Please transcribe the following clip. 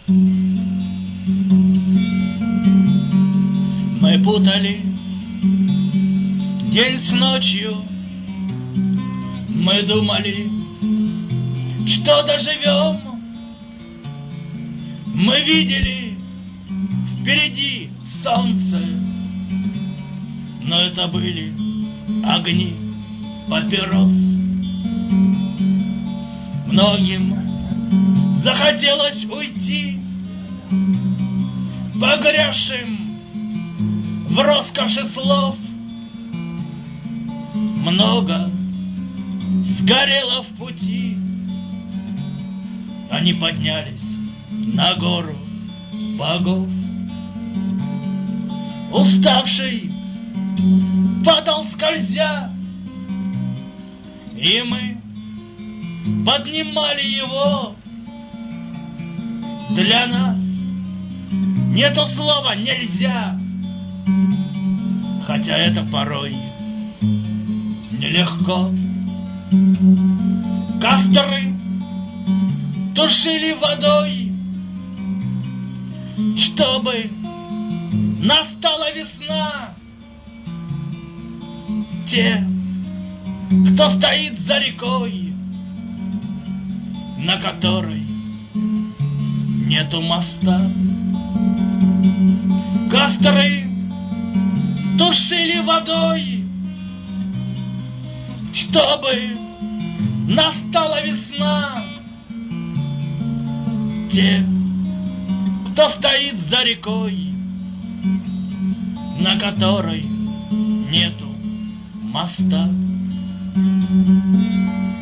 Мы путали день с ночью, мы думали, что доживем. Мы видели впереди солнце, но это были огни папирос. Многим захотелось уйти, погрязшим в роскоши слов. Много сгорело в пути, они поднялись на гору богов. Уставший падал скользя, и мы поднимали его. Для нас нету слова «нельзя», хотя это порой нелегко. Костры тушили водой, чтобы настала весна. Те, кто стоит за рекой, на которой нету моста. Костры тушили водой, чтобы настала весна. Те, кто стоит за рекой, на которой нету моста.